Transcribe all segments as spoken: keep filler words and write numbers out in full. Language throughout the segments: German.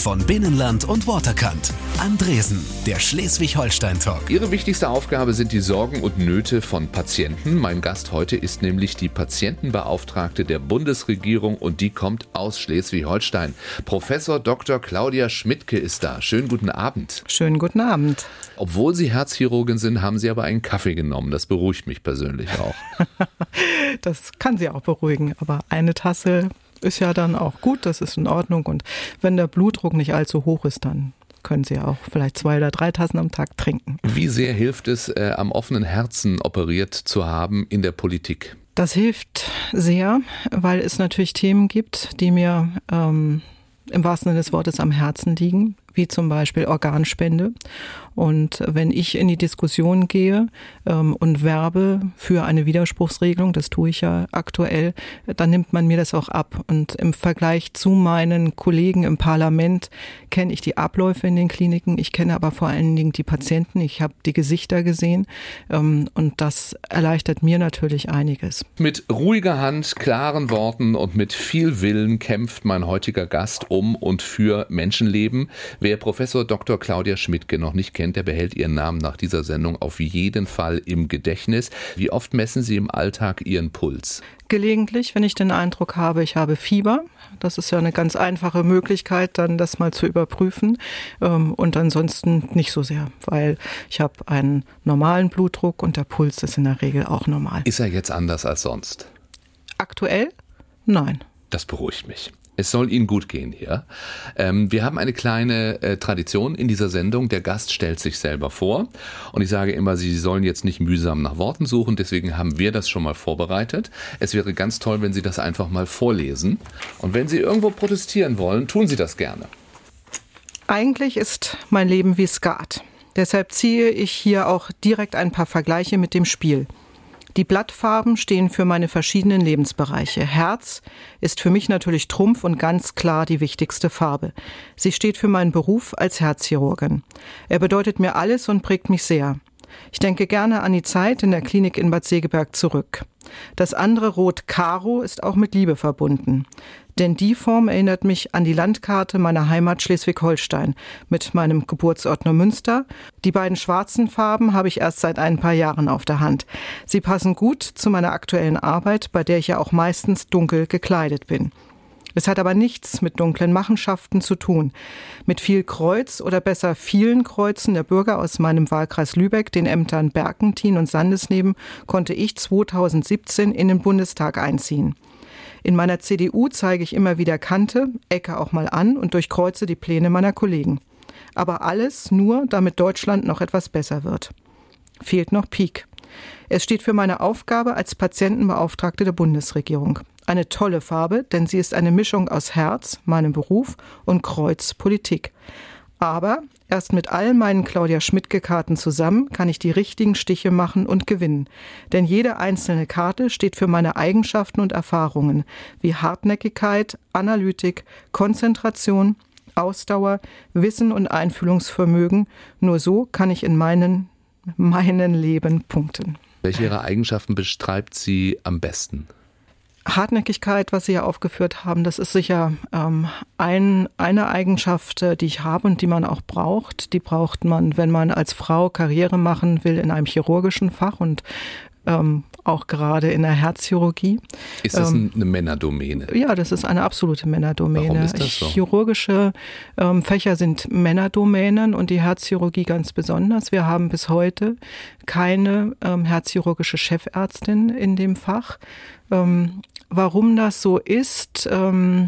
von Binnenland und Waterkant. Andresen, der Schleswig-Holstein-Talk. Ihre wichtigste Aufgabe sind die Sorgen und Nöte von Patienten. Mein Gast heute ist nämlich die Patientenbeauftragte der Bundesregierung und die kommt aus Schleswig-Holstein. Professor Doktor Claudia Schmidtke ist da. Schönen guten Abend. Schönen guten Abend. Obwohl Sie Herzchirurgin sind, haben Sie aber einen Kaffee genommen. Das beruhigt mich persönlich auch. Das kann Sie auch beruhigen, aber eine Tasse ist ja dann auch gut, das ist in Ordnung. Und wenn der Blutdruck nicht allzu hoch ist, dann können Sie auch vielleicht zwei oder drei Tassen am Tag trinken. Wie sehr hilft es, äh, am offenen Herzen operiert zu haben in der Politik? Das hilft sehr, weil es natürlich Themen gibt, die mir ähm, im wahrsten Sinne des Wortes am Herzen liegen, wie zum Beispiel Organspende. Und wenn ich in die Diskussion gehe ähm, und werbe für eine Widerspruchsregelung, das tue ich ja aktuell, dann nimmt man mir das auch ab. Und im Vergleich zu meinen Kollegen im Parlament kenne ich die Abläufe in den Kliniken, ich kenne aber vor allen Dingen die Patienten, ich habe die Gesichter gesehen ähm, und das erleichtert mir natürlich einiges. Mit ruhiger Hand, klaren Worten und mit viel Willen kämpft mein heutiger Gast um und für Menschenleben. Wer Professor Doktor Claudia Schmidtke noch nicht kennt, der behält ihren Namen nach dieser Sendung auf jeden Fall im Gedächtnis. Wie oft messen Sie im Alltag Ihren Puls? Gelegentlich, wenn ich den Eindruck habe, ich habe Fieber. Das ist ja eine ganz einfache Möglichkeit, dann das mal zu überprüfen. Und ansonsten nicht so sehr, weil ich habe einen normalen Blutdruck und der Puls ist in der Regel auch normal. Ist er jetzt anders als sonst? Aktuell? Nein. Das beruhigt mich. Es soll Ihnen gut gehen hier. Ähm, wir haben eine kleine äh, Tradition in dieser Sendung. Der Gast stellt sich selber vor. Und ich sage immer, Sie sollen jetzt nicht mühsam nach Worten suchen. Deswegen haben wir das schon mal vorbereitet. Es wäre ganz toll, wenn Sie das einfach mal vorlesen. Und wenn Sie irgendwo protestieren wollen, tun Sie das gerne. Eigentlich ist mein Leben wie Skat. Deshalb ziehe ich hier auch direkt ein paar Vergleiche mit dem Spiel. Die Blattfarben stehen für meine verschiedenen Lebensbereiche. Herz ist für mich natürlich Trumpf und ganz klar die wichtigste Farbe. Sie steht für meinen Beruf als Herzchirurgin. Er bedeutet mir alles und prägt mich sehr. Ich denke gerne an die Zeit in der Klinik in Bad Segeberg zurück. Das andere Rot Karo ist auch mit Liebe verbunden. Denn die Form erinnert mich an die Landkarte meiner Heimat Schleswig-Holstein mit meinem Geburtsort Neumünster. Die beiden schwarzen Farben habe ich erst seit ein paar Jahren auf der Hand. Sie passen gut zu meiner aktuellen Arbeit, bei der ich ja auch meistens dunkel gekleidet bin. Es hat aber nichts mit dunklen Machenschaften zu tun. Mit viel Kreuz oder besser vielen Kreuzen der Bürger aus meinem Wahlkreis Lübeck, den Ämtern Berkentin und Sandesneben, konnte ich zweitausendsiebzehn in den Bundestag einziehen. In meiner C D U zeige ich immer wieder Kante, ecke auch mal an und durchkreuze die Pläne meiner Kollegen. Aber alles nur, damit Deutschland noch etwas besser wird. Fehlt noch Pik. Es steht für meine Aufgabe als Patientenbeauftragte der Bundesregierung. Eine tolle Farbe, denn sie ist eine Mischung aus Herz, meinem Beruf, und Kreuz, Politik. Aber erst mit all meinen Claudia Schmidtke-Karten zusammen kann ich die richtigen Stiche machen und gewinnen. Denn jede einzelne Karte steht für meine Eigenschaften und Erfahrungen, wie Hartnäckigkeit, Analytik, Konzentration, Ausdauer, Wissen und Einfühlungsvermögen. Nur so kann ich in meinen, meinen Leben punkten. Welche Ihrer Eigenschaften beschreibt Sie am besten? Hartnäckigkeit, was Sie ja aufgeführt haben, das ist sicher ähm, ein, eine Eigenschaft, äh, die ich habe und die man auch braucht. Die braucht man, wenn man als Frau Karriere machen will in einem chirurgischen Fach und ähm, auch gerade in der Herzchirurgie. Ist das ähm, eine Männerdomäne? Ja, das ist eine absolute Männerdomäne. Warum ist das so? Chirurgische ähm, Fächer sind Männerdomänen und die Herzchirurgie ganz besonders. Wir haben bis heute keine ähm, herzchirurgische Chefärztin in dem Fach. Ähm, warum das so ist, ähm,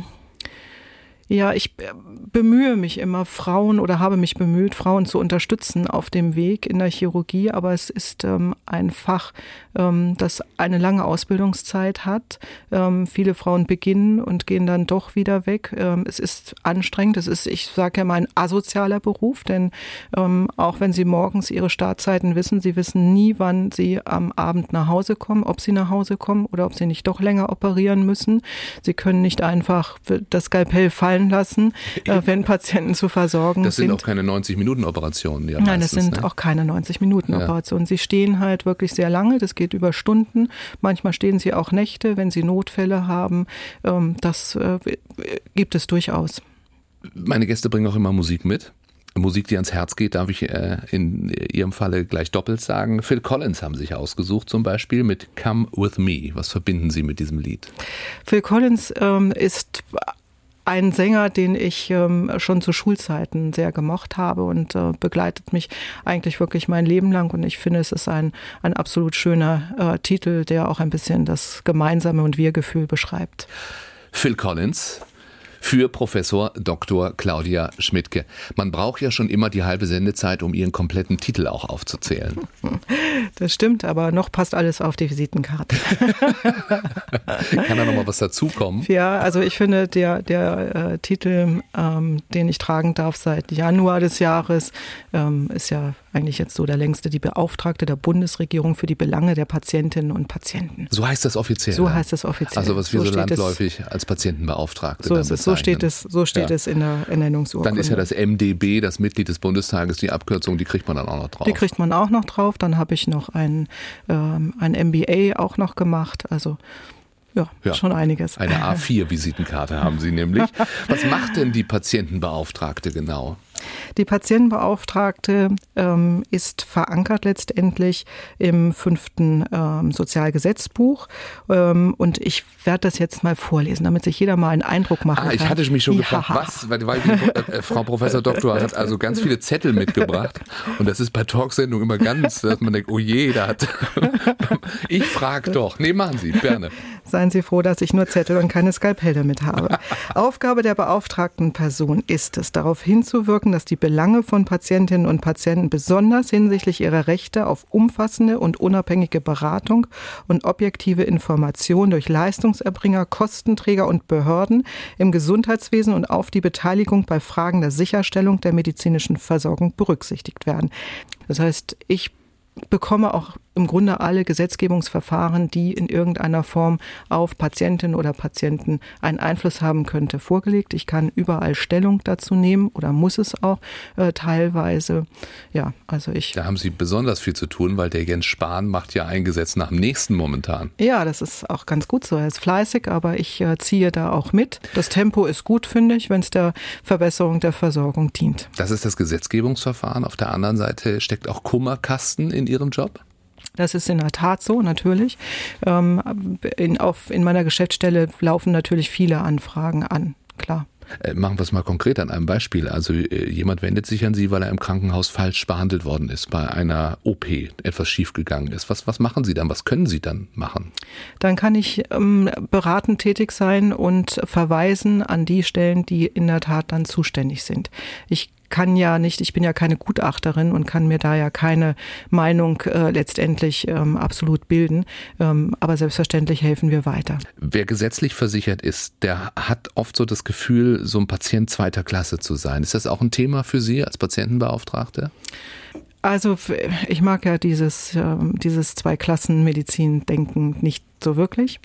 ja, ich bemühe mich immer, Frauen oder habe mich bemüht, Frauen zu unterstützen auf dem Weg in der Chirurgie, aber es ist ähm, ein Fach, ähm, das eine lange Ausbildungszeit hat. Ähm, viele Frauen beginnen und gehen dann doch wieder weg. Ähm, es ist anstrengend, es ist, ich sage ja mal, ein asozialer Beruf, denn ähm, auch wenn sie morgens ihre Startzeiten wissen, sie wissen nie, wann sie am Abend nach Hause kommen, ob sie nach Hause kommen oder ob sie nicht doch länger operieren müssen. Sie können nicht einfach das Skalpell fallen lassen, äh, wenn Patienten zu versorgen sind. Das sind auch keine neunzig-Minuten-Operationen. Ja, Nein, das meistens, sind ne? auch keine neunzig-Minuten-Operationen. Ja. Sie stehen halt wirklich sehr lange, das geht über Stunden. Manchmal stehen sie auch Nächte, wenn sie Notfälle haben. Ähm, das äh, gibt es durchaus. Meine Gäste bringen auch immer Musik mit. Musik, die ans Herz geht, darf ich äh, in Ihrem Falle gleich doppelt sagen. Phil Collins haben sich ausgesucht, zum Beispiel mit Come With Me. Was verbinden Sie mit diesem Lied? Phil Collins ähm, ist ein Sänger, den ich ähm, schon zu Schulzeiten sehr gemocht habe und äh, begleitet mich eigentlich wirklich mein Leben lang. Und ich finde, es ist ein, ein absolut schöner äh, Titel, der auch ein bisschen das Gemeinsame und Wir-Gefühl beschreibt. Phil Collins für Professor Doktor Claudia Schmidtke. Man braucht ja schon immer die halbe Sendezeit, um Ihren kompletten Titel auch aufzuzählen. Das stimmt, aber noch passt alles auf die Visitenkarte. Kann da noch mal was dazukommen? Ja, also ich finde, der, der äh, Titel, ähm, den ich tragen darf seit Januar des Jahres, ähm, ist ja eigentlich jetzt so der längste, die Beauftragte der Bundesregierung für die Belange der Patientinnen und Patienten. So heißt das offiziell? So heißt es offiziell. Also was wir so, so landläufig es, als Patientenbeauftragte so dann ist es, bezeichnen. So steht es, so steht ja. es in der Ernennungsurkunde. Dann ist ja das M D B, das Mitglied des Bundestages, die Abkürzung, die kriegt man dann auch noch drauf. Die kriegt man auch noch drauf. Dann habe ich noch ein, ähm, ein M B A auch noch gemacht. Also ja, ja, schon einiges. Eine A vier Visitenkarte haben Sie nämlich. Was macht denn die Patientenbeauftragte genau? Die Patientenbeauftragte ähm, ist verankert letztendlich im fünften ähm, Sozialgesetzbuch. Ähm, und ich werde das jetzt mal vorlesen, damit sich jeder mal einen Eindruck machen ah, kann. Ich hatte mich schon ja. gefragt, was? Weil, weil die, äh, Frau Professor Doktor hat also ganz viele Zettel mitgebracht. Und das ist bei Talksendungen immer ganz, dass man denkt, oh je, da hat... Ich frage doch. Nee, machen Sie, gerne. Seien Sie froh, dass ich nur Zettel und keine Skalpelle mit habe. Aufgabe der beauftragten Person ist es, darauf hinzuwirken, dass die Belange von Patientinnen und Patienten besonders hinsichtlich ihrer Rechte auf umfassende und unabhängige Beratung und objektive Information durch Leistungserbringer, Kostenträger und Behörden im Gesundheitswesen und auf die Beteiligung bei Fragen der Sicherstellung der medizinischen Versorgung berücksichtigt werden. Das heißt, ich bekomme auch im Grunde alle Gesetzgebungsverfahren, die in irgendeiner Form auf Patientinnen oder Patienten einen Einfluss haben könnte, vorgelegt. Ich kann überall Stellung dazu nehmen oder muss es auch äh, teilweise. Ja, also ich. Da haben Sie besonders viel zu tun, weil der Jens Spahn macht ja ein Gesetz nach dem nächsten momentan. Ja, das ist auch ganz gut so. Er ist fleißig, aber ich äh, ziehe da auch mit. Das Tempo ist gut, finde ich, wenn es der Verbesserung der Versorgung dient. Das ist das Gesetzgebungsverfahren. Auf der anderen Seite steckt auch Kummerkasten in Ihrem Job? Das ist in der Tat so, natürlich. Ähm, in, auf, in meiner Geschäftsstelle laufen natürlich viele Anfragen an, klar. Äh, machen wir es mal konkret an einem Beispiel. Also äh, jemand wendet sich an Sie, weil er im Krankenhaus falsch behandelt worden ist, bei einer O P etwas schiefgegangen ist. Was, was machen Sie dann? Was können Sie dann machen? Dann kann ich ähm, beratend tätig sein und verweisen an die Stellen, die in der Tat dann zuständig sind. Ich kann ja nicht, ich bin ja keine Gutachterin und kann mir da ja keine Meinung äh, letztendlich ähm, absolut bilden, ähm, aber selbstverständlich helfen wir weiter. Wer gesetzlich versichert ist, der hat oft so das Gefühl, so ein Patient zweiter Klasse zu sein. Ist das auch ein Thema für Sie als Patientenbeauftragte? Also ich mag ja dieses, dieses Zwei-Klassen-Medizin-Denken nicht so wirklich.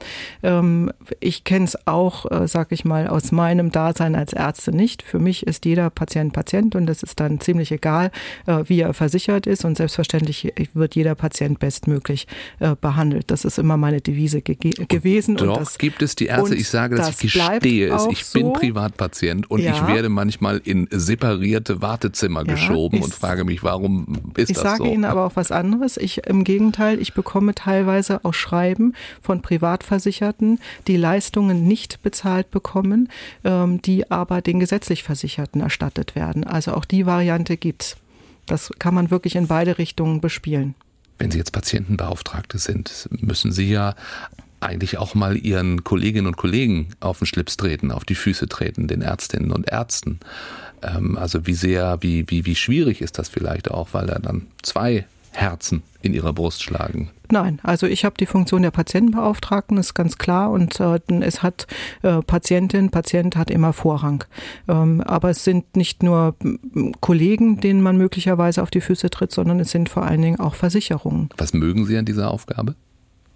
Ich kenne es auch, sag ich mal, aus meinem Dasein als Ärzte nicht. Für mich ist jeder Patient Patient und es ist dann ziemlich egal, wie er versichert ist und selbstverständlich wird jeder Patient bestmöglich behandelt. Das ist immer meine Devise ge- gewesen. Doch, und das, gibt es die Ärzte, ich sage, dass das ich gestehe es, ich so. bin Privatpatient und ja. ich werde manchmal in separierte Wartezimmer ja, geschoben ich, und frage mich, warum ist ich das so? Ich sage Ihnen aber auch was anderes. Ich, im Gegenteil, ich bekomme teilweise auch Schreiben von Privatversicherten, die Leistungen nicht bezahlt bekommen, ähm, die aber den gesetzlich Versicherten erstattet werden. Also auch die Variante gibt's. Das kann man wirklich in beide Richtungen bespielen. Wenn Sie jetzt Patientenbeauftragte sind, müssen Sie ja eigentlich auch mal Ihren Kolleginnen und Kollegen auf den Schlips treten, auf die Füße treten, den Ärztinnen und Ärzten. Ähm, also wie sehr, wie, wie, wie schwierig ist das vielleicht auch, weil da dann zwei Herzen in ihrer Brust schlagen? Nein, also ich habe die Funktion der Patientenbeauftragten, ist ganz klar, und äh, es hat äh, Patientin, Patient hat immer Vorrang. Ähm, aber es sind nicht nur Kollegen, denen man möglicherweise auf die Füße tritt, sondern es sind vor allen Dingen auch Versicherungen. Was mögen Sie an dieser Aufgabe?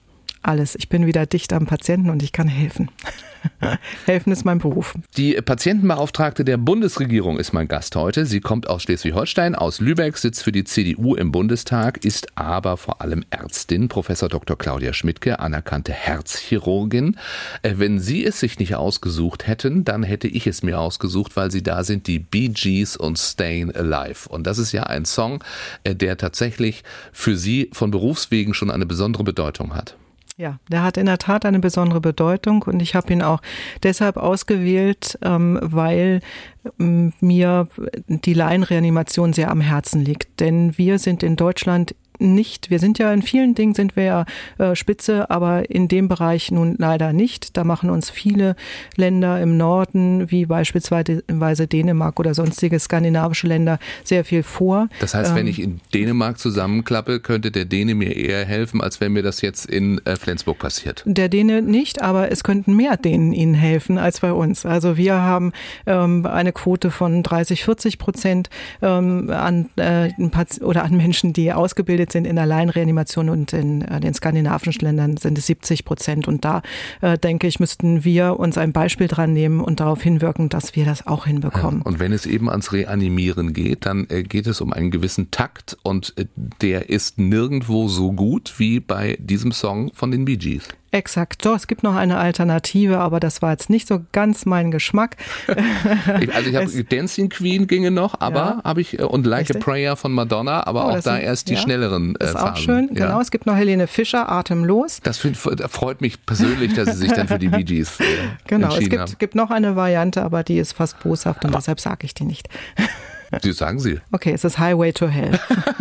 alles. Ich bin wieder dicht am Patienten und ich kann helfen. Helfen ist mein Beruf. Die Patientenbeauftragte der Bundesregierung ist mein Gast heute. Sie kommt aus Schleswig-Holstein, aus Lübeck, sitzt für die C D U im Bundestag, ist aber vor allem Ärztin. Professor Doktor Claudia Schmidtke, anerkannte Herzchirurgin. Wenn Sie es sich nicht ausgesucht hätten, dann hätte ich es mir ausgesucht, weil Sie da sind, die Bee Gees und Stayin' Alive. Und das ist ja ein Song, der tatsächlich für Sie von Berufswegen schon eine besondere Bedeutung hat. Ja, der hat in der Tat eine besondere Bedeutung und ich habe ihn auch deshalb ausgewählt, ähm, weil ähm, mir die Laienreanimation sehr am Herzen liegt. Denn wir sind in Deutschland nicht, wir sind ja in vielen Dingen sind wir ja äh, Spitze, aber in dem Bereich nun leider nicht. Da machen uns viele Länder im Norden, wie beispielsweise Dänemark oder sonstige skandinavische Länder, sehr viel vor. Das heißt, ähm, wenn ich in Dänemark zusammenklappe, könnte der Däne mir eher helfen, als wenn mir das jetzt in äh, Flensburg passiert? Der Däne nicht, aber es könnten mehr Dänen ihnen helfen als bei uns. Also wir haben ähm, eine Quote von dreißig, vierzig Prozent ähm, an, äh, oder an Menschen, die ausgebildet sind in der Laienreanimation und in äh, den skandinavischen Ländern sind es siebzig Prozent. Und da äh, denke ich, müssten wir uns ein Beispiel dran nehmen und darauf hinwirken, dass wir das auch hinbekommen. Ja, und wenn es eben ans Reanimieren geht, dann äh, geht es um einen gewissen Takt und äh, der ist nirgendwo so gut wie bei diesem Song von den Bee Gees. Exakt. Doch, es gibt noch eine Alternative, aber das war jetzt nicht so ganz mein Geschmack. Also ich habe Dancing Queen ginge noch, aber ja. habe ich und Like Richtig? a Prayer von Madonna, aber oh, auch da sind, erst die ja. schnelleren Das ist Phasen. auch schön, ja. genau. Es gibt noch Helene Fischer, Atemlos. Das find, freut mich persönlich, dass Sie sich dann für die Bee Gees äh, genau, entschieden es gibt, haben. gibt noch eine Variante, aber die ist fast boshaft und aber deshalb sage ich die nicht. Die sagen Sie. Okay, es ist Highway to Hell.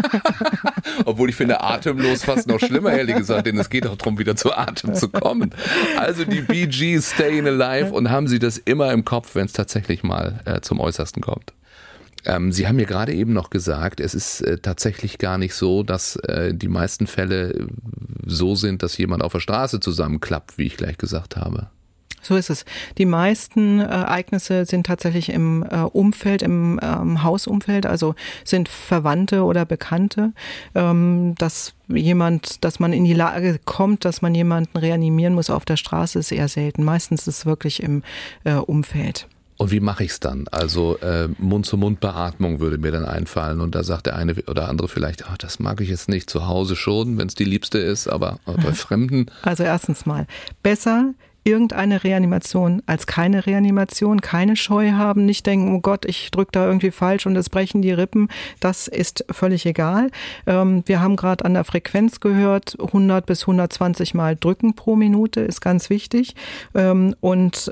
Obwohl ich finde Atemlos fast noch schlimmer, ehrlich gesagt, denn es geht auch darum, wieder zu Atem zu kommen. Also die Bee Gees, Stayin' Alive, und haben Sie das immer im Kopf, wenn es tatsächlich mal äh, zum Äußersten kommt. Ähm, Sie haben mir gerade eben noch gesagt, es ist äh, tatsächlich gar nicht so, dass äh, die meisten Fälle so sind, dass jemand auf der Straße zusammenklappt, wie ich gleich gesagt habe. So ist es. Die meisten äh, Ereignisse sind tatsächlich im äh, Umfeld, im ähm, Hausumfeld, also sind Verwandte oder Bekannte, ähm, dass jemand, dass man in die Lage kommt, dass man jemanden reanimieren muss auf der Straße, ist eher selten. Meistens ist es wirklich im äh, Umfeld. Und wie mache ich es dann? Also äh, Mund-zu-Mund-Beatmung würde mir dann einfallen und da sagt der eine oder andere vielleicht, ach, das mag ich jetzt nicht, zu Hause schon, wenn es die Liebste ist, aber bei Fremden. Also erstens mal, besser irgendeine Reanimation als keine Reanimation, keine Scheu haben, nicht denken, oh Gott, ich drücke da irgendwie falsch und es brechen die Rippen, das ist völlig egal. Ähm, wir haben gerade an der Frequenz gehört, hundert bis hundertzwanzig Mal drücken pro Minute ist ganz wichtig ähm, und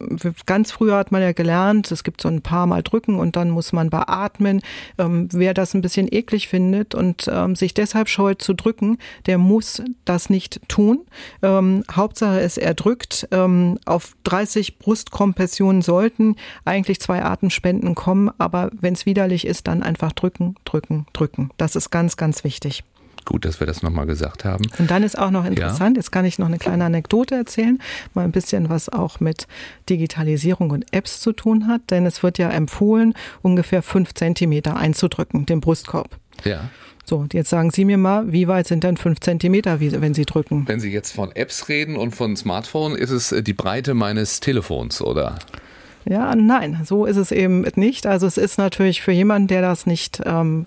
ganz früher hat man ja gelernt, es gibt so ein paar Mal drücken und dann muss man beatmen. Ähm, wer das ein bisschen eklig findet und ähm, sich deshalb scheut zu drücken, der muss das nicht tun. Ähm, Hauptsache ist, er drückt. Auf dreißig Brustkompressionen sollten eigentlich zwei Atemspenden kommen, aber wenn es widerlich ist, dann einfach drücken, drücken, drücken. Das ist ganz, ganz wichtig. Gut, dass wir das nochmal gesagt haben. Und dann ist auch noch interessant, ja. jetzt kann ich noch eine kleine Anekdote erzählen, mal ein bisschen was auch mit Digitalisierung und Apps zu tun hat, denn es wird ja empfohlen, ungefähr fünf Zentimeter einzudrücken, den Brustkorb. Ja. So, jetzt sagen Sie mir mal, wie weit sind denn fünf Zentimeter, wenn Sie drücken? Wenn Sie jetzt von Apps reden und von Smartphone, ist es die Breite meines Telefons, oder? Ja, nein, so ist es eben nicht. Also es ist natürlich für jemanden, der das nicht ähm,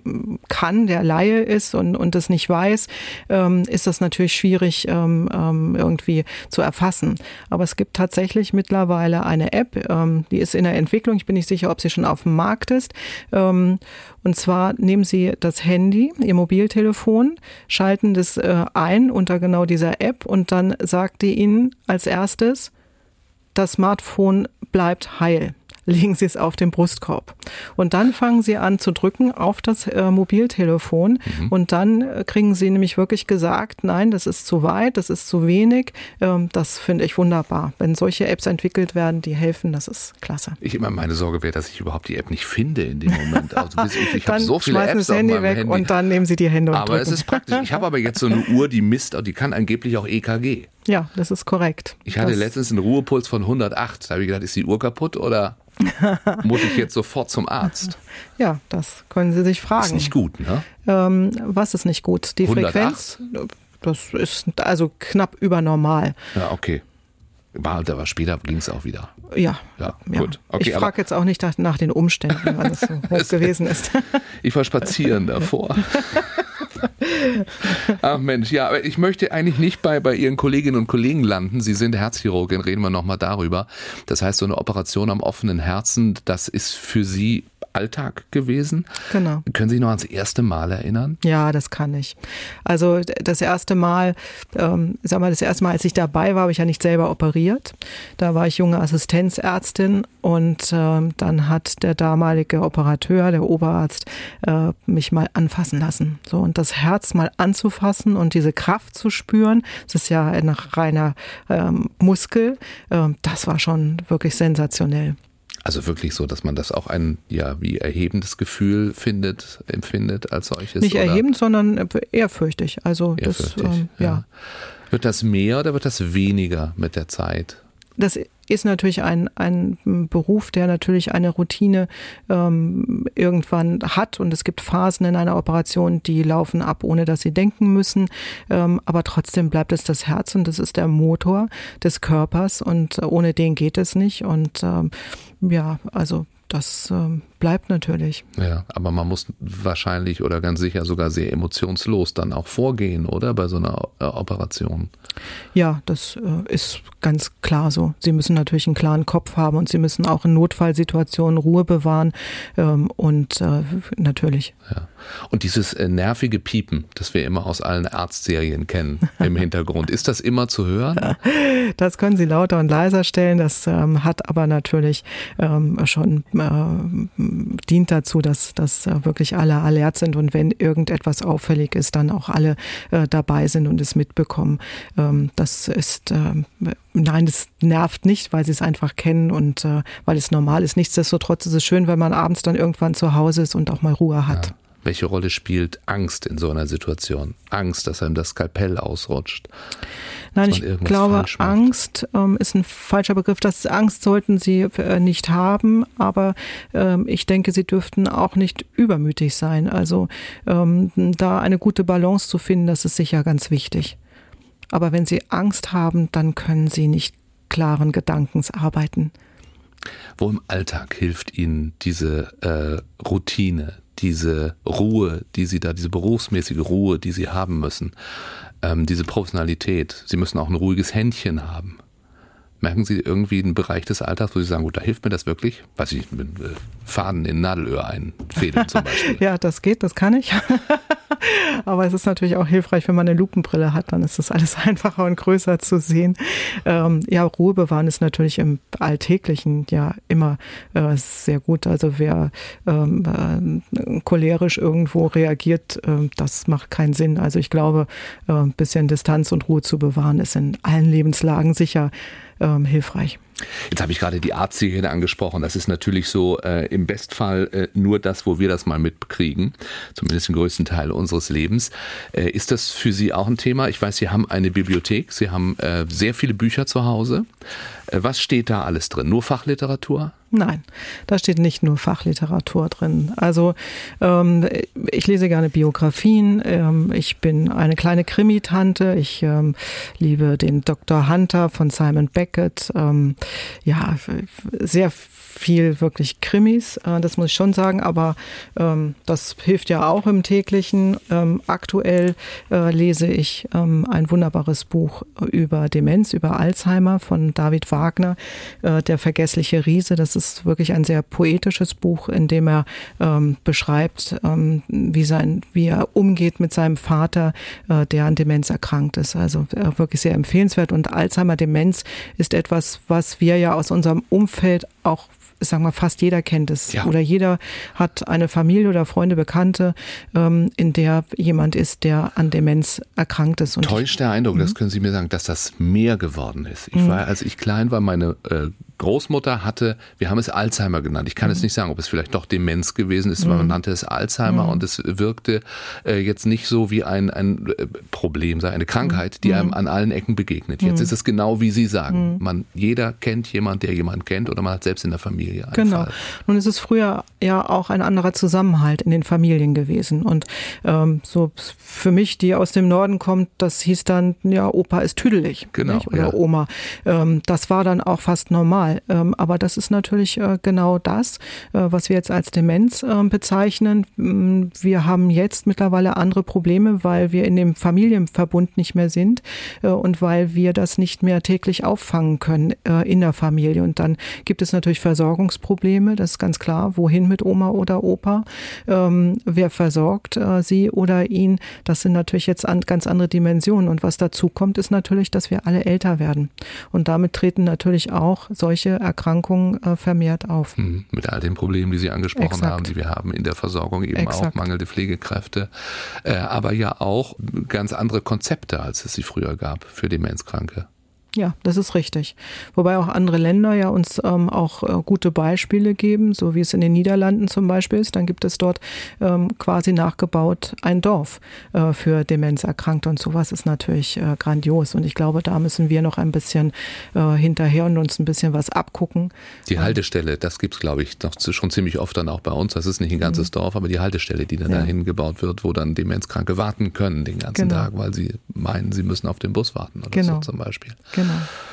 kann, der Laie ist und, und es nicht weiß, ähm, ist das natürlich schwierig ähm, irgendwie zu erfassen. Aber es gibt tatsächlich mittlerweile eine App, ähm, die ist in der Entwicklung. Ich bin nicht sicher, ob sie schon auf dem Markt ist. Ähm, und zwar nehmen Sie das Handy, Ihr Mobiltelefon, schalten das äh, ein unter genau dieser App und dann sagt die Ihnen als erstes, das Smartphone bleibt heil. Legen Sie es auf den Brustkorb. Und dann fangen Sie an zu drücken auf das äh, Mobiltelefon mhm. und dann äh, kriegen Sie nämlich wirklich gesagt, nein, das ist zu weit, das ist zu wenig. Ähm, das finde ich wunderbar. Wenn solche Apps entwickelt werden, die helfen, das ist klasse. Ich immer meine Sorge wäre, dass ich überhaupt die App nicht finde in dem Moment. Also ich ich habe so viele schmeißen Apps das Handy auf meinem weg Handy. Und dann nehmen Sie die Hände und aber drücken. Es ist praktisch. Ich habe aber jetzt so eine Uhr, die misst, die kann angeblich auch E K G. Ja, das ist korrekt. Ich hatte das letztens einen Ruhepuls von hundertacht. Da habe ich gedacht, ist die Uhr kaputt oder muss ich jetzt sofort zum Arzt? Ja, das können Sie sich fragen. Ist nicht gut, ne? Ähm, was ist nicht gut? Die hundertacht? Frequenz? das ist also knapp über normal. Ja, okay. War, aber später ging es auch wieder. Ja, ja, ja. Gut. Okay, ich frage jetzt auch nicht nach den Umständen, wann es so hoch gewesen ist. Ich war spazieren davor. Ach Mensch, ja, aber ich möchte eigentlich nicht bei, bei Ihren Kolleginnen und Kollegen landen. Sie sind Herzchirurgin, reden wir nochmal darüber. Das heißt, so eine Operation am offenen Herzen, das ist für Sie Alltag gewesen. Genau. Können Sie sich noch ans erste Mal erinnern? Ja, das kann ich. Also das erste Mal, ähm, sag mal, das erste Mal, als ich dabei war, habe ich ja nicht selber operiert. Da war ich junge Assistenzärztin und ähm, dann hat der damalige Operateur, der Oberarzt, äh, mich mal anfassen lassen. So, und das Herz mal anzufassen und diese Kraft zu spüren, das ist ja ein reiner ähm, Muskel, äh, das war schon wirklich sensationell. Also wirklich so, dass man das auch ein, ja, wie erhebendes Gefühl findet, empfindet als solches? Nicht oder? erhebend, sondern ehrfürchtig. Also ehrfürchtig, das, ähm, ja. ja. Wird das mehr oder wird das weniger mit der Zeit? Das ist natürlich ein, ein Beruf, der natürlich eine Routine ähm, irgendwann hat und es gibt Phasen in einer Operation, die laufen ab, ohne dass sie denken müssen, ähm, aber trotzdem bleibt es das Herz und das ist der Motor des Körpers und ohne den geht es nicht und ähm, ja, also das ähm, bleibt natürlich. Ja, aber man muss wahrscheinlich oder ganz sicher sogar sehr emotionslos dann auch vorgehen, oder? Bei so einer äh, Operation. Ja, das äh, ist ganz klar so. Sie müssen natürlich einen klaren Kopf haben und Sie müssen auch in Notfallsituationen Ruhe bewahren ähm, und äh, natürlich. Ja. Und dieses äh, nervige Piepen, das wir immer aus allen Arztserien kennen im Hintergrund, ist das immer zu hören? Das können Sie lauter und leiser stellen, das ähm, hat aber natürlich ähm, schon äh, dient dazu, dass, dass äh, wirklich alle alert sind und wenn irgendetwas auffällig ist, dann auch alle äh, dabei sind und es mitbekommen. Ähm, das ist, äh, nein, das nervt nicht, weil Sie es einfach kennen und äh, weil es normal ist. Nichtsdestotrotz ist es schön, wenn man abends dann irgendwann zu Hause ist und auch mal Ruhe hat. Ja. Welche Rolle spielt Angst in so einer Situation? Angst, dass einem das Skalpell ausrutscht? Nein, ich glaube, Angst ähm, ist ein falscher Begriff. Das Angst sollten Sie äh, nicht haben, aber ähm, ich denke, Sie dürften auch nicht übermütig sein. Also ähm, da eine gute Balance zu finden, das ist sicher ganz wichtig. Aber wenn Sie Angst haben, dann können Sie nicht klaren Gedankens arbeiten. Wo im Alltag hilft Ihnen diese äh, Routine, diese Ruhe, die Sie da, diese berufsmäßige Ruhe, die Sie haben müssen, ähm, diese Professionalität, Sie müssen auch ein ruhiges Händchen haben. Merken Sie irgendwie einen Bereich des Alltags, wo Sie sagen, gut, da hilft mir das wirklich? Weiß ich, mit äh, Faden in Nadelöhr einfädeln zum Beispiel. Ja, das geht, das kann ich. Aber es ist natürlich auch hilfreich, wenn man eine Lupenbrille hat, dann ist das alles einfacher und größer zu sehen. Ähm, ja, Ruhe bewahren ist natürlich im Alltäglichen ja immer äh, sehr gut. Also wer ähm, äh, cholerisch irgendwo reagiert, äh, das macht keinen Sinn. Also ich glaube, äh, ein bisschen Distanz und Ruhe zu bewahren ist in allen Lebenslagen sicher ähm, hilfreich. Jetzt habe ich gerade die Arzthygiene angesprochen. Das ist natürlich so äh, im Bestfall äh, nur das, wo wir das mal mitkriegen, zumindest den größten Teil unseres Lebens. Äh, ist das für Sie auch ein Thema? Ich weiß, Sie haben eine Bibliothek, Sie haben äh, sehr viele Bücher zu Hause. Äh, was steht da alles drin? Nur Fachliteratur? Nein, da steht nicht nur Fachliteratur drin. Also ähm, ich lese gerne Biografien. Ähm, ich bin eine kleine Krimi-Tante. Ich ähm, liebe den Doktor Hunter von Simon Beckett. Ähm, ja, sehr viel wirklich Krimis, äh, das muss ich schon sagen, aber ähm, das hilft ja auch im täglichen. Ähm, aktuell äh, lese ich ähm, ein wunderbares Buch über Demenz, über Alzheimer von David Wagner, äh, Der vergessliche Riese. Das ist wirklich ein sehr poetisches Buch, in dem er ähm, beschreibt, ähm, wie, sein, wie er umgeht mit seinem Vater, äh, der an Demenz erkrankt ist. Also äh, wirklich sehr empfehlenswert. Und Alzheimer-Demenz ist etwas, was wir ja aus unserem Umfeld auch, sagen wir, fast jeder kennt es. Ja. Oder jeder hat eine Familie oder Freunde, Bekannte, ähm, in der jemand ist, der an Demenz erkrankt ist. Und täuscht der Eindruck, mhm. das können Sie mir sagen, dass das mehr geworden ist. Ich war, als ich klein war, meine äh, Großmutter hatte, wir haben es Alzheimer genannt. Ich kann mhm. jetzt nicht sagen, ob es vielleicht doch Demenz gewesen ist, weil man nannte es Alzheimer mhm. und es wirkte äh, jetzt nicht so wie ein, ein Problem, sei eine Krankheit, die mhm. einem an allen Ecken begegnet. Jetzt mhm. ist es genau wie Sie sagen. Mhm. Man, jeder kennt jemanden, der jemanden kennt oder man hat selbst in der Familie einen Genau. Fall. Nun ist es früher ja auch ein anderer Zusammenhalt in den Familien gewesen und ähm, so für mich, die aus dem Norden kommt, das hieß dann, ja, Opa ist tüdelig. Genau, nicht? Oder ja. Oma. Ähm, das war dann auch fast normal. Ähm, aber das ist natürlich äh, genau das, äh, was wir jetzt als Demenz äh, bezeichnen. Wir haben jetzt mittlerweile andere Probleme, weil wir in dem Familienverbund nicht mehr sind äh, und weil wir das nicht mehr täglich auffangen können äh, in der Familie. Und dann gibt es natürlich Versorgungsprobleme, das ist ganz klar. Wohin mit Oma oder Opa? Ähm, wer versorgt äh, sie oder ihn? Das sind natürlich jetzt an, ganz andere Dimensionen. Und was dazu kommt, ist natürlich, dass wir alle älter werden. Und damit treten natürlich auch solche Erkrankungen äh, vermehrt auf. Mhm. Mit all den Problemen, die Sie angesprochen Exakt. haben, die wir haben in der Versorgung, eben Exakt. auch mangelnde Pflegekräfte, äh, aber ja auch ganz andere Konzepte, als es sie früher gab für Demenzkranke. Ja, das ist richtig. Wobei auch andere Länder ja uns ähm, auch äh, gute Beispiele geben, so wie es in den Niederlanden zum Beispiel ist. Dann gibt es dort ähm, quasi nachgebaut ein Dorf äh, für Demenzerkrankte und sowas ist natürlich äh, grandios. Und ich glaube, da müssen wir noch ein bisschen äh, hinterher und uns ein bisschen was abgucken. Die Haltestelle, das gibt es, glaube ich, noch schon ziemlich oft dann auch bei uns. Das ist nicht ein ganzes mhm. Dorf, aber die Haltestelle, die dann ja. dahin gebaut wird, wo dann Demenzkranke warten können den ganzen genau. Tag, weil sie meinen, sie müssen auf den Bus warten oder genau. so zum Beispiel. Genau.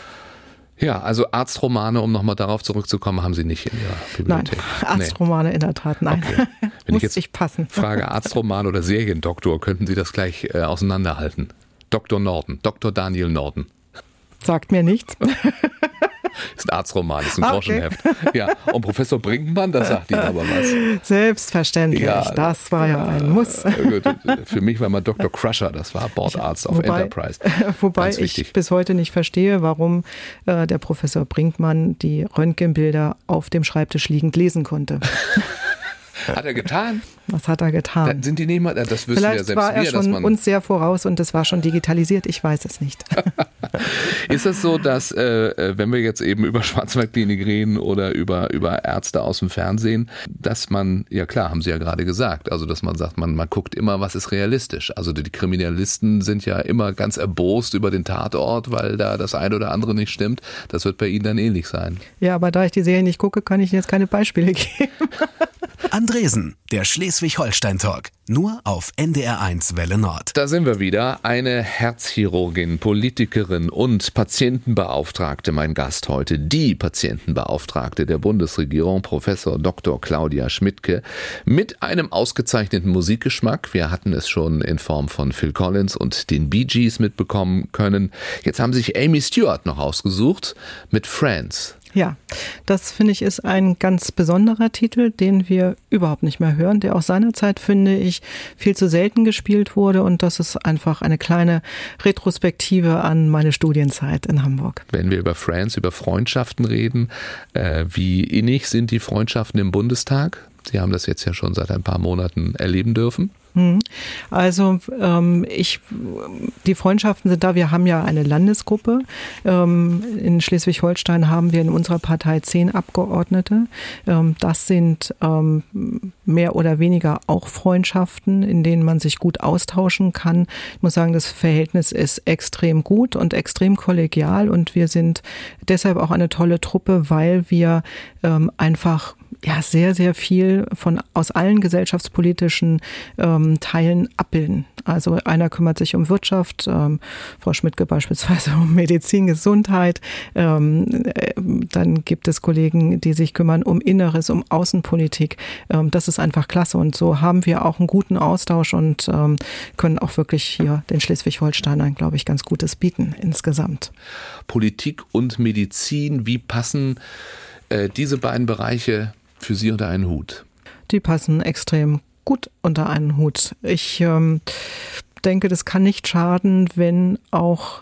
Ja, also Arztromane, um nochmal darauf zurückzukommen, haben Sie nicht in Ihrer Bibliothek. Nein, Arztromane nee. in der Tat, nein. Okay. Wenn Muss ich jetzt ich passen. frage Arztroman oder Seriendoktor, könnten Sie das gleich äh, auseinanderhalten? Doktor Norton, Doktor Daniel Norton. Sagt mir nichts. Ist ein Arztroman, ist ein Ah, Groschenheft. okay. Ja, und Professor Brinkmann, das sagt Ihnen aber was. Selbstverständlich, Ja, das war ja ein Muss. Gut, für mich war mal Doktor Crusher, das war Bordarzt auf wobei, Enterprise. Wobei Ganz ich wichtig. bis heute nicht verstehe, warum äh, der Professor Brinkmann die Röntgenbilder auf dem Schreibtisch liegend lesen konnte. Hat er getan? Was hat er getan? Da sind die nicht mal, das wüssten Vielleicht ja selbst war er wir, dass schon man... uns sehr voraus und es war schon digitalisiert, ich weiß es nicht. Ist es so, dass, äh, wenn wir jetzt eben über Schwarzwaldklinik reden oder über, über Ärzte aus dem Fernsehen, dass man, ja klar, haben Sie ja gerade gesagt, also dass man sagt, man, man guckt immer, was ist realistisch. Also die Kriminalisten sind ja immer ganz erbost über den Tatort, weil da das eine oder andere nicht stimmt. Das wird bei Ihnen dann ähnlich sein. Ja, aber da ich die Serie nicht gucke, kann ich Ihnen jetzt keine Beispiele geben. Andresen, der Schleswig-Holstein-Talk. Nur auf N D R eins Welle Nord. Da sind wir wieder. Eine Herzchirurgin, Politikerin und Patientenbeauftragte, mein Gast heute. Die Patientenbeauftragte der Bundesregierung, Professor Doktor Claudia Schmidtke, mit einem ausgezeichneten Musikgeschmack. Wir hatten es schon in Form von Phil Collins und den Bee Gees mitbekommen können. Jetzt haben sich Amy Stewart noch ausgesucht mit Friends. Ja, das finde ich ist ein ganz besonderer Titel, den wir überhaupt nicht mehr hören, der auch seinerzeit, finde ich, viel zu selten gespielt wurde und das ist einfach eine kleine Retrospektive an meine Studienzeit in Hamburg. Wenn wir über Friends, über Freundschaften reden, äh, wie innig sind die Freundschaften im Bundestag? Sie haben das jetzt ja schon seit ein paar Monaten erleben dürfen. Also ähm, ich, die Freundschaften sind da, wir haben ja eine Landesgruppe. Ähm, in Schleswig-Holstein haben wir in unserer Partei zehn Abgeordnete. Ähm, das sind ähm, mehr oder weniger auch Freundschaften, in denen man sich gut austauschen kann. Ich muss sagen, das Verhältnis ist extrem gut und extrem kollegial und wir sind deshalb auch eine tolle Truppe, weil wir ähm, einfach ja sehr, sehr viel von aus allen gesellschaftspolitischen ähm, Teilen abbilden. Also einer kümmert sich um Wirtschaft, ähm, Frau Schmidtke beispielsweise um Medizin, Gesundheit. Ähm, äh, dann gibt es Kollegen, die sich kümmern um Inneres, um Außenpolitik. Ähm, das ist einfach klasse und so haben wir auch einen guten Austausch und ähm, können auch wirklich hier den Schleswig-Holsteinern, glaube ich, ganz Gutes bieten insgesamt. Politik und Medizin, wie passen äh, diese beiden Bereiche für Sie unter einen Hut? Die passen extrem gut unter einen Hut. Ich ähm, denke, das kann nicht schaden, wenn auch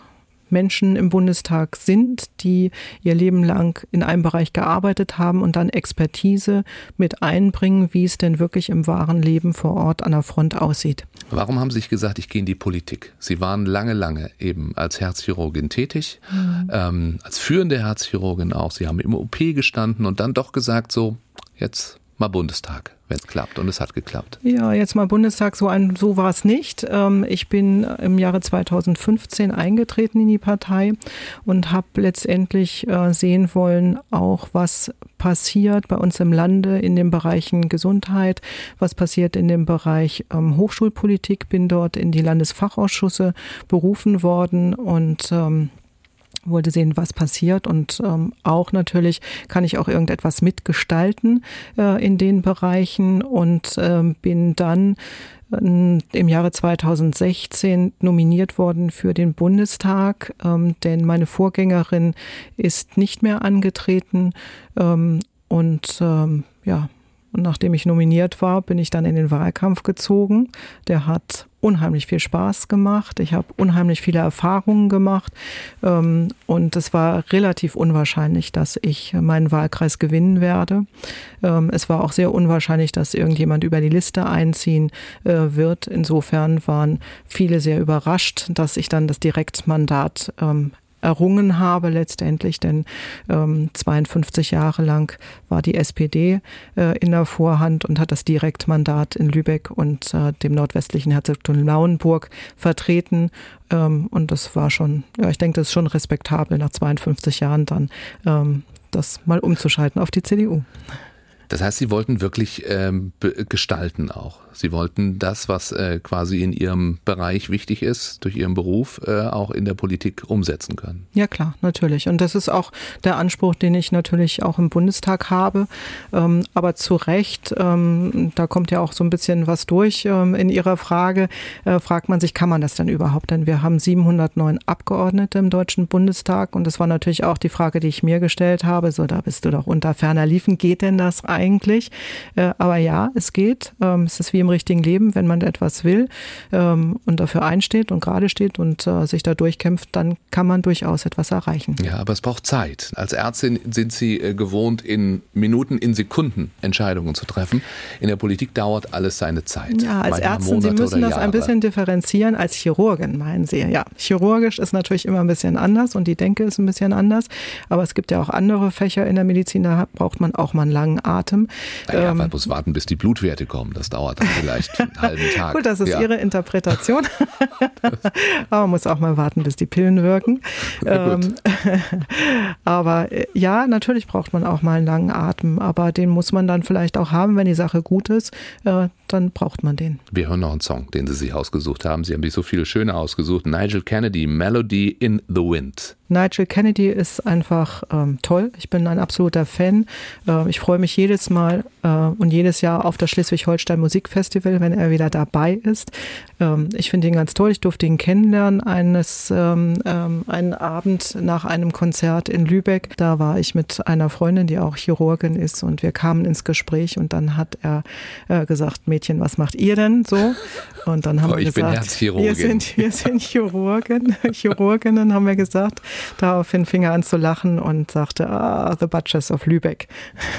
Menschen im Bundestag sind, die ihr Leben lang in einem Bereich gearbeitet haben und dann Expertise mit einbringen, wie es denn wirklich im wahren Leben vor Ort an der Front aussieht. Warum haben Sie sich gesagt, ich gehe in die Politik? Sie waren lange, lange eben als Herzchirurgin tätig, mhm. ähm, als führende Herzchirurgin auch. Sie haben im O P gestanden und dann doch gesagt, so jetzt mal Bundestag, wenn es klappt. Und es hat geklappt. Ja, jetzt mal Bundestag, so, ein, so war es nicht. Ich bin im Jahre zweitausendfünfzehn eingetreten in die Partei und habe letztendlich sehen wollen, auch was passiert bei uns im Lande in den Bereichen Gesundheit, was passiert in dem Bereich Hochschulpolitik. Bin dort in die Landesfachausschüsse berufen worden und wollte sehen, was passiert und ähm, auch natürlich kann ich auch irgendetwas mitgestalten äh, in den Bereichen und ähm, bin dann äh, im Jahre zweitausendsechzehn nominiert worden für den Bundestag, ähm, denn meine Vorgängerin ist nicht mehr angetreten ähm, und ähm, ja, und nachdem ich nominiert war, bin ich dann in den Wahlkampf gezogen. Der hat unheimlich viel Spaß gemacht. Ich habe unheimlich viele Erfahrungen gemacht. Und es war relativ unwahrscheinlich, dass ich meinen Wahlkreis gewinnen werde. Es war auch sehr unwahrscheinlich, dass irgendjemand über die Liste einziehen wird. Insofern waren viele sehr überrascht, dass ich dann das Direktmandat errungen habe letztendlich, denn ähm, zweiundfünfzig Jahre lang war die S P D äh, in der Vorhand und hat das Direktmandat in Lübeck und äh, dem nordwestlichen Herzogtum Lauenburg vertreten. Ähm, und das war schon, ja, ich denke, das ist schon respektabel, nach zweiundfünfzig Jahren dann ähm, das mal umzuschalten auf die C D U. Das heißt, Sie wollten wirklich ähm, gestalten auch. Sie wollten das, was äh, quasi in Ihrem Bereich wichtig ist, durch Ihren Beruf äh, auch in der Politik umsetzen können. Ja klar, natürlich. Und das ist auch der Anspruch, den ich natürlich auch im Bundestag habe. Ähm, aber zu Recht, ähm, da kommt ja auch so ein bisschen was durch ähm, in Ihrer Frage, äh, fragt man sich, kann man das denn überhaupt? Denn wir haben siebenhundertneun Abgeordnete im Deutschen Bundestag und das war natürlich auch die Frage, die ich mir gestellt habe. So, da bist du doch unter ferner Liefen. Geht denn das eigentlich? Äh, aber ja, es geht. Ähm, es ist wie im richtigen Leben, wenn man etwas will ähm, und dafür einsteht und gerade steht und äh, sich da durchkämpft, dann kann man durchaus etwas erreichen. Ja, aber es braucht Zeit. Als Ärztin sind Sie äh, gewohnt, in Minuten, in Sekunden Entscheidungen zu treffen. In der Politik dauert alles seine Zeit. Ja, als Ärztin, Sie müssen das ein bisschen differenzieren. Als Chirurgin, meinen Sie. Ja, chirurgisch ist natürlich immer ein bisschen anders und die Denke ist ein bisschen anders. Aber es gibt ja auch andere Fächer in der Medizin, da braucht man auch mal einen langen Atem. Naja, ähm, man muss warten, bis die Blutwerte kommen. Das dauert dann vielleicht einen halben Tag. Gut, das ist ja Ihre Interpretation. Aber man muss auch mal warten, bis die Pillen wirken. Ähm, aber ja, natürlich braucht man auch mal einen langen Atem. Aber den muss man dann vielleicht auch haben, wenn die Sache gut ist. Äh, dann braucht man den. Wir hören noch einen Song, den Sie sich ausgesucht haben. Sie haben sich so viele schöne ausgesucht. Nigel Kennedy, Melody in the Wind. Nigel Kennedy ist einfach ähm, toll. Ich bin ein absoluter Fan. Äh, ich freue mich jedes Mal äh, und jedes Jahr auf das Schleswig-Holstein Musikfestival, wenn er wieder dabei ist. Ähm, ich finde ihn ganz toll. Ich durfte ihn kennenlernen eines ähm, ähm, einen Abend nach einem Konzert in Lübeck. Da war ich mit einer Freundin, die auch Chirurgin ist, und wir kamen ins Gespräch und dann hat er äh, gesagt, Mädchen, was macht ihr denn so? Und dann haben oh, wir ich gesagt, bin Herzchirurgin. wir sind, wir sind Chirurgen, Chirurginnen, haben wir gesagt. Daraufhin fing er an zu lachen und sagte, ah, The Butchers of Lübeck.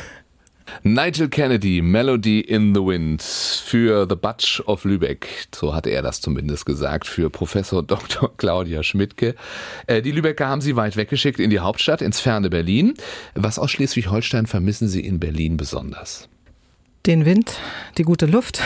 Nigel Kennedy, Melody in the Wind für The Butch of Lübeck. So hatte er das zumindest gesagt, für Professor Doktor Claudia Schmidtke. Die Lübecker haben Sie weit weggeschickt in die Hauptstadt, ins ferne Berlin. Was aus Schleswig-Holstein vermissen Sie in Berlin besonders? Den Wind, die gute Luft.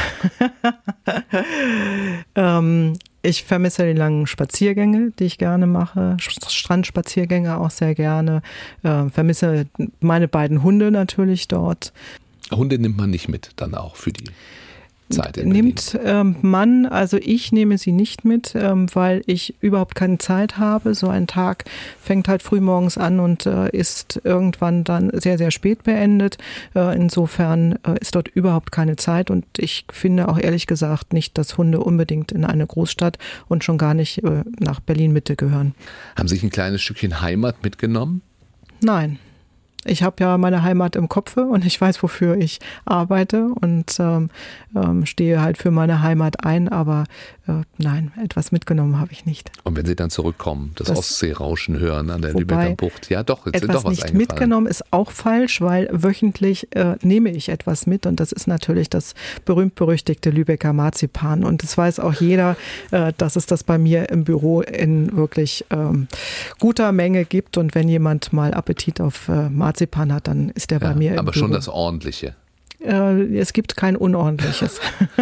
ähm, ich vermisse die langen Spaziergänge, die ich gerne mache. Strandspaziergänge auch sehr gerne. Äh, vermisse meine beiden Hunde natürlich dort. Hunde nimmt man nicht mit, dann auch für die Zeit in Nimmt ähm, man, also ich nehme sie nicht mit, ähm, weil ich überhaupt keine Zeit habe. So ein Tag fängt halt frühmorgens an und äh, ist irgendwann dann sehr, sehr spät beendet. Äh, insofern äh, ist dort überhaupt keine Zeit und ich finde auch ehrlich gesagt nicht, dass Hunde unbedingt in eine Großstadt und schon gar nicht äh, nach Berlin-Mitte gehören. Haben Sie sich ein kleines Stückchen Heimat mitgenommen? Nein. Ich habe ja meine Heimat im Kopfe und ich weiß, wofür ich arbeite und ähm, ähm, stehe halt für meine Heimat ein, aber äh, nein, etwas mitgenommen habe ich nicht. Und wenn Sie dann zurückkommen, das, das Ostseerauschen hören an der wobei, Lübecker Bucht, ja doch, jetzt etwas sind doch was nicht eingefallen. Mitgenommen ist auch falsch, weil wöchentlich äh, nehme ich etwas mit und das ist natürlich das berühmt-berüchtigte Lübecker Marzipan. Und es weiß auch jeder, äh, dass es das bei mir im Büro in wirklich ähm, guter Menge gibt. Und wenn jemand mal Appetit auf äh, Marzipan hat, dann ist der ja, bei mir im aber Büro. Schon das Ordentliche. Äh, es gibt kein Unordentliches.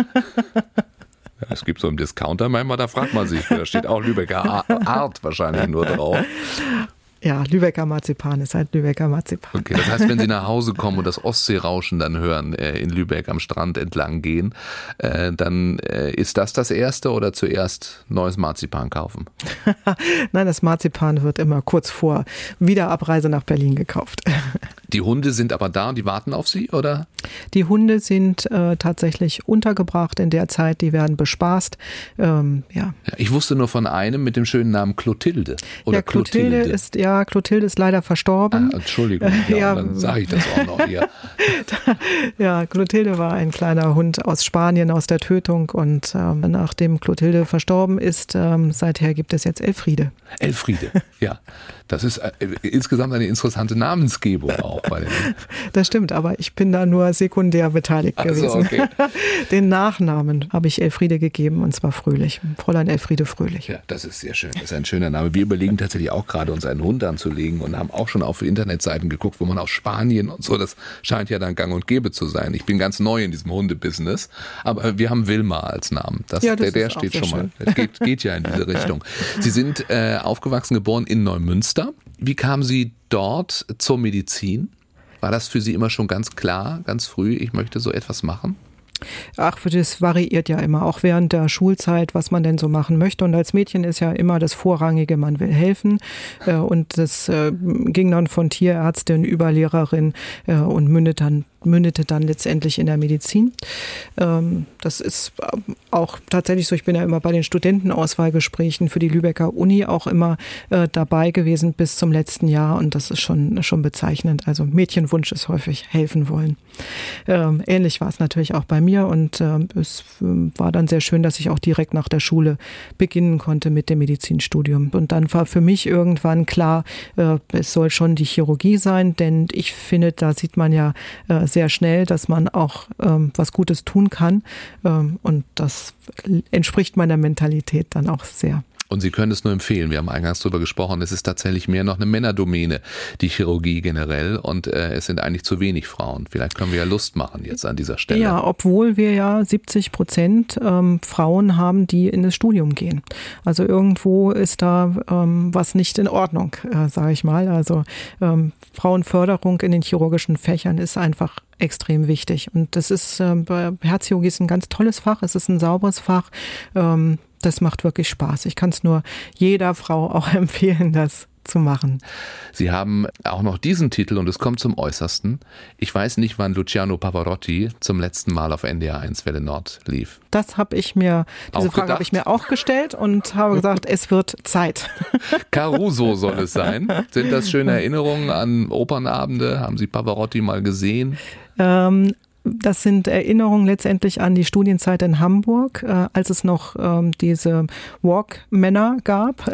Ja, es gibt so einen Discounter manchmal, da fragt man sich, da steht auch Lübecker Art wahrscheinlich nur drauf. Ja, Lübecker Marzipan ist halt Lübecker Marzipan. Okay, das heißt, wenn Sie nach Hause kommen und das Ostseerauschen dann hören, äh, in Lübeck am Strand entlang gehen, äh, dann äh, ist das das Erste oder zuerst neues Marzipan kaufen? Nein, das Marzipan wird immer kurz vor Wiederabreise nach Berlin gekauft. Die Hunde sind aber da und die warten auf Sie, oder? Die Hunde sind äh, tatsächlich untergebracht in der Zeit, die werden bespaßt. Ähm, ja. Ja, ich wusste nur von einem mit dem schönen Namen Clotilde. Oder ja, Clotilde, Clotilde ist ja Clotilde ist leider verstorben. Ah, Entschuldigung, ja, ja, dann sage ich das auch noch hier. Ja, Clotilde war ein kleiner Hund aus Spanien, aus der Tötung und ähm, nachdem Clotilde verstorben ist, ähm, seither gibt es jetzt Elfriede. Elfriede, ja. Das ist äh, insgesamt eine interessante Namensgebung auch bei den. Das stimmt, aber ich bin da nur sekundär beteiligt also, gewesen. Okay. Den Nachnamen habe ich Elfriede gegeben und zwar Fröhlich. Fräulein Elfriede Fröhlich. Ja, das ist sehr schön. Das ist ein schöner Name. Wir überlegen tatsächlich auch gerade, uns einen Hund anzulegen und haben auch schon auf Internetseiten geguckt, wo man aus Spanien und so, das scheint ja dann gang und gäbe zu sein. Ich bin ganz neu in diesem Hundebusiness, aber wir haben Wilma als Namen. Das, ja, das der der ist steht schon schön. mal. Das geht, geht ja in diese Richtung. Sie sind äh, aufgewachsen, geboren in Neumünster. Wie kamen Sie dort zur Medizin? War das für Sie immer schon ganz klar, ganz früh, ich möchte so etwas machen? Ach, das variiert ja immer, auch während der Schulzeit, was man denn so machen möchte. Und als Mädchen ist ja immer das Vorrangige, man will helfen. Und das ging dann von Tierärztin über Lehrerin und mündet dann mündete dann letztendlich in der Medizin. Das ist auch tatsächlich so, ich bin ja immer bei den Studentenauswahlgesprächen für die Lübecker Uni auch immer dabei gewesen bis zum letzten Jahr und das ist schon, schon bezeichnend. Also Mädchenwunsch ist häufig helfen wollen. Ähnlich war es natürlich auch bei mir und es war dann sehr schön, dass ich auch direkt nach der Schule beginnen konnte mit dem Medizinstudium. Und dann war für mich irgendwann klar, es soll schon die Chirurgie sein, denn ich finde, da sieht man ja sehr schnell, dass man auch ähm, was Gutes tun kann ähm, und das entspricht meiner Mentalität dann auch sehr. Und Sie können es nur empfehlen, wir haben eingangs darüber gesprochen, es ist tatsächlich mehr noch eine Männerdomäne, die Chirurgie generell und äh, es sind eigentlich zu wenig Frauen. Vielleicht können wir ja Lust machen jetzt an dieser Stelle. Ja, obwohl wir ja siebzig Prozent ähm, Frauen haben, die in das Studium gehen. Also irgendwo ist da ähm, was nicht in Ordnung, äh, sage ich mal. Also ähm, Frauenförderung in den chirurgischen Fächern ist einfach extrem wichtig. Und das ist, äh, Herzchirurgie ist ein ganz tolles Fach, es ist ein sauberes Fach, ähm, das macht wirklich Spaß. Ich kann es nur jeder Frau auch empfehlen, das zu machen. Sie haben auch noch diesen Titel und es kommt zum Äußersten. Ich weiß nicht, wann Luciano Pavarotti zum letzten Mal auf N D R eins Welle Nord lief. Das habe ich mir, diese auch Frage gedacht? habe ich mir auch gestellt und habe gesagt, es wird Zeit. Caruso soll es sein. Sind das schöne Erinnerungen an Opernabende? Haben Sie Pavarotti mal gesehen? Ähm, Das sind Erinnerungen letztendlich an die Studienzeit in Hamburg, äh, als es noch ähm, diese Walkmänner gab.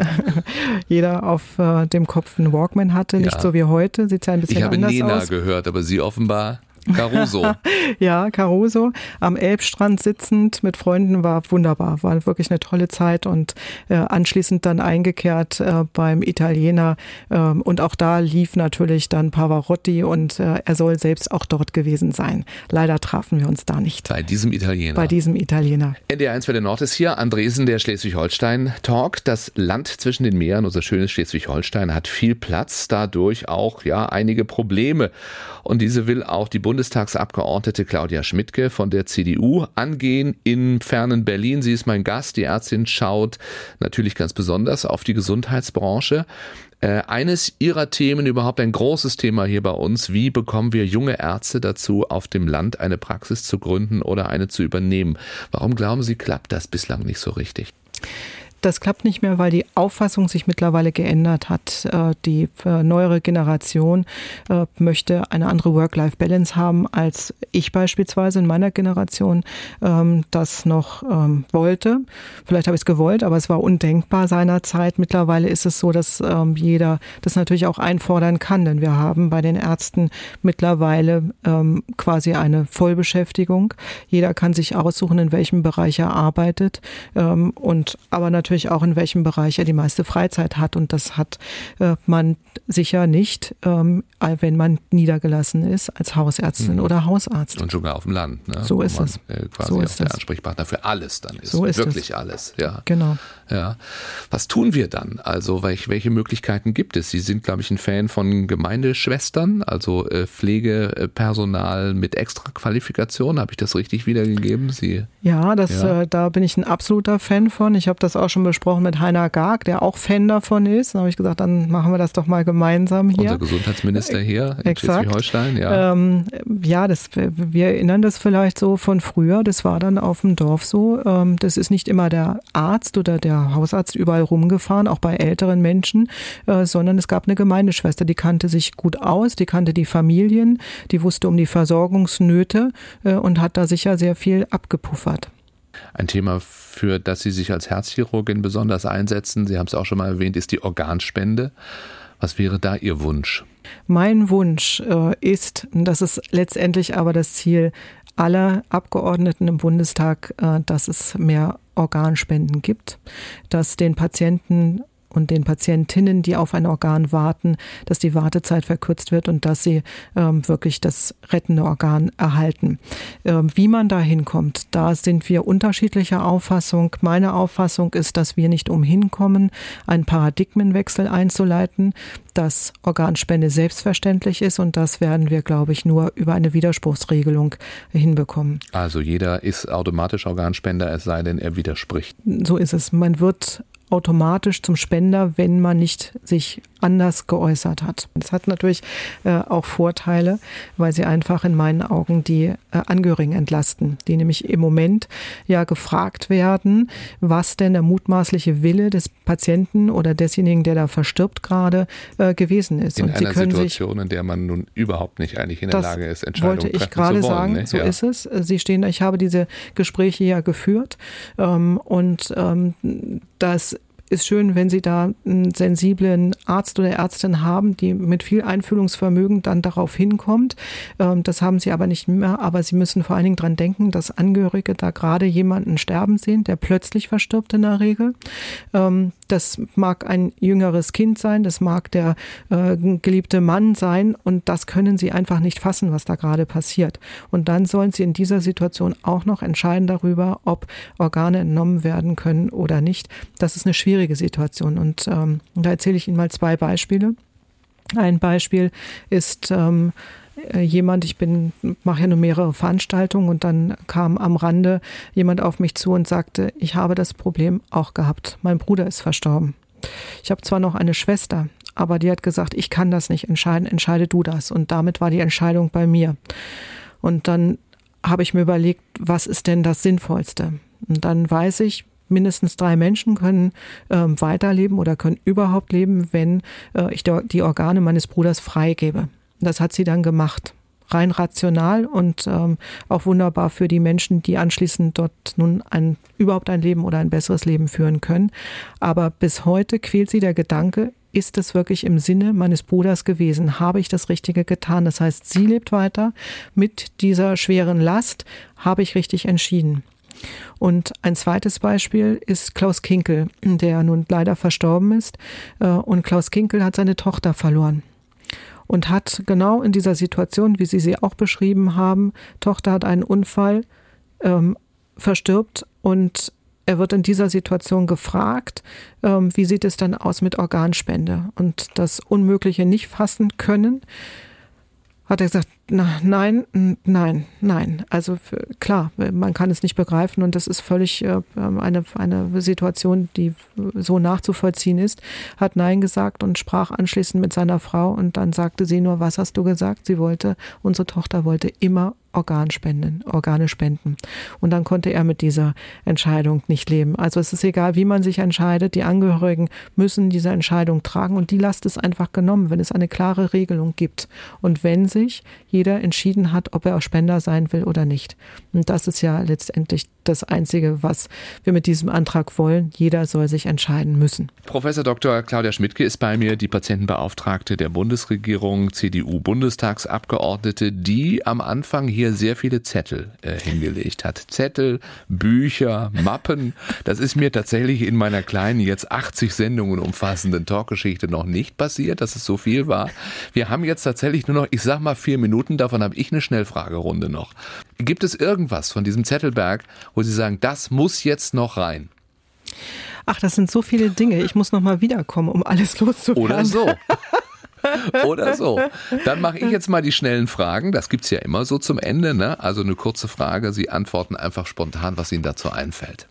Jeder auf äh, dem Kopf einen Walkman hatte, nicht Ja. so wie heute. Sieht ja ein bisschen Ich habe anders Nena aus. gehört, aber Sie offenbar Caruso. Ja, Caruso, am Elbstrand sitzend mit Freunden war wunderbar, war wirklich eine tolle Zeit und äh, anschließend dann eingekehrt äh, beim Italiener äh, und auch da lief natürlich dann Pavarotti und äh, er soll selbst auch dort gewesen sein. Leider trafen wir uns da nicht. Bei diesem Italiener. Bei diesem Italiener. N D R eins Welle Nord ist hier, Andresen, der Schleswig-Holstein-Talk. Das Land zwischen den Meeren, unser schönes Schleswig-Holstein, hat viel Platz, dadurch auch ja einige Probleme. Und diese will auch die Bundestagsabgeordnete Claudia Schmidtke von der C D U angehen im fernen Berlin. Sie ist mein Gast. Die Ärztin schaut natürlich ganz besonders auf die Gesundheitsbranche. Äh, eines ihrer Themen, überhaupt ein großes Thema hier bei uns, wie bekommen wir junge Ärzte dazu, auf dem Land eine Praxis zu gründen oder eine zu übernehmen? Warum glauben Sie, klappt das bislang nicht so richtig? Das klappt nicht mehr, weil die Auffassung sich mittlerweile geändert hat. Die neuere Generation möchte eine andere Work-Life-Balance haben, als ich beispielsweise in meiner Generation das noch wollte. Vielleicht habe ich es gewollt, aber es war undenkbar seinerzeit. Mittlerweile ist es so, dass jeder das natürlich auch einfordern kann, denn wir haben bei den Ärzten mittlerweile quasi eine Vollbeschäftigung. Jeder kann sich aussuchen, in welchem Bereich er arbeitet und aber natürlich natürlich auch, in welchem Bereich er die meiste Freizeit hat. Und das hat äh, man sicher nicht, ähm, wenn man niedergelassen ist als Hausärztin mhm. oder Hausarzt. Und sogar auf dem Land. Ne? So ist man, es. Äh, quasi so auch ist der es. Ansprechpartner für alles dann ist. So ist Wirklich es. alles. Ja. Genau. Ja. Was tun wir dann? Also welche, welche Möglichkeiten gibt es? Sie sind, glaube ich, ein Fan von Gemeindeschwestern, also äh, Pflegepersonal mit Extraqualifikation. Habe ich das richtig wiedergegeben? Sie Ja, das, ja. Äh, da bin ich ein absoluter Fan von. Ich habe das auch schon besprochen mit Heiner Garg, der auch Fan davon ist. Da habe ich gesagt, dann machen wir das doch mal gemeinsam hier. Unser Gesundheitsminister hier in Exakt. Schleswig-Holstein. Ja, ähm, ja das, wir erinnern das vielleicht so von früher. Das war dann auf dem Dorf so. Ähm, das ist nicht immer der Arzt oder der Hausarzt überall rumgefahren, auch bei älteren Menschen, äh, sondern es gab eine Gemeindeschwester, die kannte sich gut aus, die kannte die Familien, die wusste um die Versorgungsnöte äh, und hat da sicher sehr viel abgepuffert. Ein Thema, für das Sie sich als Herzchirurgin besonders einsetzen, Sie haben es auch schon mal erwähnt, ist die Organspende. Was wäre da Ihr Wunsch? Mein Wunsch äh, ist, das ist letztendlich aber das Ziel aller Abgeordneten im Bundestag, äh, dass es mehr Organspenden gibt, dass den Patienten und den Patientinnen, die auf ein Organ warten, dass die Wartezeit verkürzt wird und dass sie ähm, wirklich das rettende Organ erhalten. Ähm, wie man da hinkommt, da sind wir unterschiedlicher Auffassung. Meine Auffassung ist, dass wir nicht umhin kommen, einen Paradigmenwechsel einzuleiten, dass Organspende selbstverständlich ist und das werden wir, glaube ich, nur über eine Widerspruchsregelung hinbekommen. Also jeder ist automatisch Organspender, es sei denn, er widerspricht. So ist es. Man wird automatisch zum Spender, wenn man nicht sich anders geäußert hat. Das hat natürlich äh, auch Vorteile, weil sie einfach in meinen Augen die äh, Angehörigen entlasten, die nämlich im Moment ja gefragt werden, was denn der mutmaßliche Wille des Patienten oder desjenigen, der da verstirbt gerade, äh, gewesen ist. In Und einer sie können Situation, sich, in der man nun überhaupt nicht eigentlich in der Lage ist, Entscheidungen wollte ich treffen gerade zu wollen. sagen, Ne? so ja. ist es. Sie stehen, ich habe diese Gespräche ja geführt ähm, und ähm, das ist schön, wenn Sie da einen sensiblen Arzt oder Ärztin haben, die mit viel Einfühlungsvermögen dann darauf hinkommt. Das haben Sie aber nicht mehr. Aber Sie müssen vor allen Dingen dran denken, dass Angehörige da gerade jemanden sterben sehen, der plötzlich verstirbt in der Regel. Das mag ein jüngeres Kind sein, das mag der geliebte Mann sein und das können Sie einfach nicht fassen, was da gerade passiert. Und dann sollen Sie in dieser Situation auch noch entscheiden darüber, ob Organe entnommen werden können oder nicht. Das ist eine schwierige Situation. Und ähm, da erzähle ich Ihnen mal zwei Beispiele. Ein Beispiel ist ähm, jemand, ich bin, mache ja nur mehrere Veranstaltungen und dann kam am Rande jemand auf mich zu und sagte, ich habe das Problem auch gehabt. Mein Bruder ist verstorben. Ich habe zwar noch eine Schwester, aber die hat gesagt, ich kann das nicht entscheiden, entscheide du das. Und damit war die Entscheidung bei mir. Und dann habe ich mir überlegt, was ist denn das Sinnvollste? Und dann weiß ich, mindestens drei Menschen können ähm, weiterleben oder können überhaupt leben, wenn äh, ich die Organe meines Bruders freigebe. Das hat sie dann gemacht. Rein rational und ähm, auch wunderbar für die Menschen, die anschließend dort nun ein, überhaupt ein Leben oder ein besseres Leben führen können. Aber bis heute quält sie der Gedanke, ist es wirklich im Sinne meines Bruders gewesen? Habe ich das Richtige getan? Das heißt, sie lebt weiter mit dieser schweren Last, habe ich richtig entschieden. Und ein zweites Beispiel ist Klaus Kinkel, der nun leider verstorben ist. Und Klaus Kinkel hat seine Tochter verloren und hat genau in dieser Situation, wie Sie sie auch beschrieben haben, Tochter hat einen Unfall, ähm, verstirbt und er wird in dieser Situation gefragt, ähm, wie sieht es dann aus mit Organspende? Und das Unmögliche nicht fassen können, hat er gesagt, na, nein, nein, nein. Also für, klar, man kann es nicht begreifen und das ist völlig äh, eine, eine Situation, die so nachzuvollziehen ist. Hat Nein gesagt und sprach anschließend mit seiner Frau und dann sagte sie nur, was hast du gesagt? Sie wollte, unsere Tochter wollte immer Organspenden, Organe spenden. Und dann konnte er mit dieser Entscheidung nicht leben. Also es ist egal, wie man sich entscheidet, die Angehörigen müssen diese Entscheidung tragen und die Last ist einfach genommen, wenn es eine klare Regelung gibt. Und wenn sich jeder entschieden hat, ob er Spender sein will oder nicht. Und das ist ja letztendlich das Einzige, was wir mit diesem Antrag wollen. Jeder soll sich entscheiden müssen. Professor Doktor Claudia Schmidtke ist bei mir, die Patientenbeauftragte der Bundesregierung, C D U-Bundestagsabgeordnete, die am Anfang hier sehr viele Zettel äh, hingelegt hat. Zettel, Bücher, Mappen. Das ist mir tatsächlich in meiner kleinen, jetzt achtzig Sendungen umfassenden Talkgeschichte noch nicht passiert, dass es so viel war. Wir haben jetzt tatsächlich nur noch, ich sag mal, vier Minuten. Davon habe ich eine Schnellfragerunde noch. Gibt es irgendwas von diesem Zettelberg, wo Sie sagen, das muss jetzt noch rein? Ach, das sind so viele Dinge. Ich muss noch mal wiederkommen, um alles loszuwerden. Oder so. Oder so. Dann mache ich jetzt mal die schnellen Fragen. Das gibt's ja immer so zum Ende, ne? Also eine kurze Frage. Sie antworten einfach spontan, was Ihnen dazu einfällt.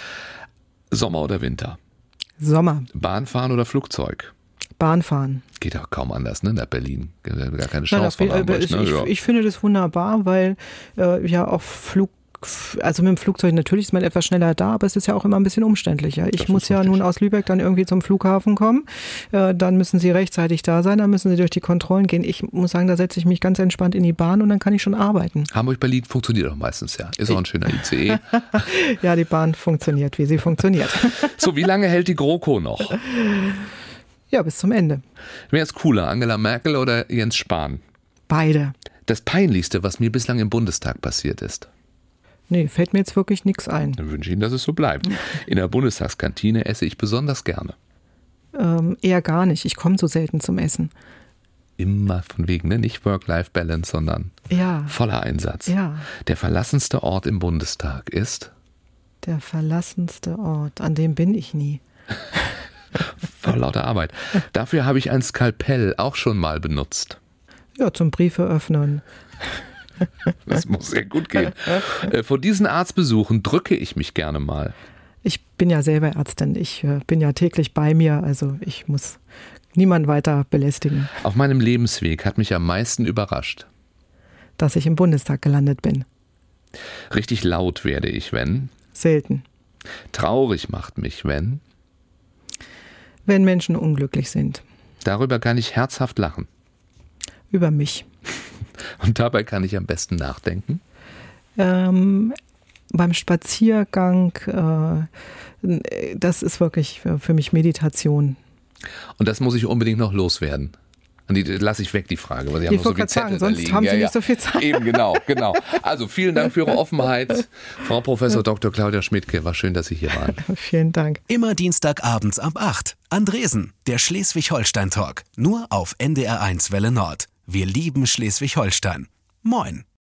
Sommer oder Winter? Sommer. Bahnfahren oder Flugzeug? Bahnfahren. Geht auch kaum anders, ne? Nach Berlin. Gar keine Chance Nein, von Hamburg, ich, ne? ich, Ja. ich finde das wunderbar, weil äh, ja auch Flug Also mit dem Flugzeug natürlich ist man etwas schneller da, aber es ist ja auch immer ein bisschen umständlicher. Ich Das muss ist ja richtig. nun aus Lübeck dann irgendwie zum Flughafen kommen. Äh, dann müssen Sie rechtzeitig da sein, dann müssen Sie durch die Kontrollen gehen. Ich muss sagen, da setze ich mich ganz entspannt in die Bahn und dann kann ich schon arbeiten. Hamburg-Berlin funktioniert auch meistens, ja. Ist auch ein schöner I C E. Ja, die Bahn funktioniert, wie sie funktioniert. So, wie lange hält die GroKo noch? Ja, bis zum Ende. Wer ist cooler, Angela Merkel oder Jens Spahn? Beide. Das Peinlichste, was mir bislang im Bundestag passiert ist. Nee, fällt mir jetzt wirklich nichts ein. Dann wünsche ich Ihnen, dass es so bleibt. In der Bundestagskantine esse ich besonders gerne. Ähm, eher gar nicht. Ich komme so selten zum Essen. Immer von wegen, ne? Nicht Work-Life-Balance, sondern Ja. voller Einsatz. Ja. Der verlassenste Ort im Bundestag ist Der verlassenste Ort, an dem bin ich nie. vor lauter Arbeit. Dafür habe ich ein Skalpell auch schon mal benutzt. Ja, zum Briefe öffnen. Das muss sehr gut gehen. Äh, vor diesen Arztbesuchen drücke ich mich gerne mal. Ich bin ja selber Ärztin. Ich äh, bin ja täglich bei mir. Also ich muss niemanden weiter belästigen, Auf meinem Lebensweg hat mich am meisten überrascht. dass ich im Bundestag gelandet bin. Richtig laut werde ich, wenn. Selten. Traurig macht mich, wenn. Wenn Menschen unglücklich sind. Darüber kann ich herzhaft lachen. Über mich. Und dabei kann ich am besten nachdenken. Ähm, beim Spaziergang, äh, das ist wirklich für, für mich Meditation. Und das muss ich unbedingt noch loswerden. Und die lasse ich weg, die Frage, weil Sie haben Ich noch so wollte viel gerade Zettel sagen, da sonst liegen. haben Sie ja, nicht ja. so viel Zeit. Eben, genau, genau. Also vielen Dank für Ihre Offenheit. Frau Professor Doktor Claudia Schmidtke, war schön, dass Sie hier waren. Vielen Dank. Immer Dienstagabends ab acht. Andresen, der Schleswig-Holstein-Talk. Nur auf N D R eins Welle Nord. Wir lieben Schleswig-Holstein. Moin.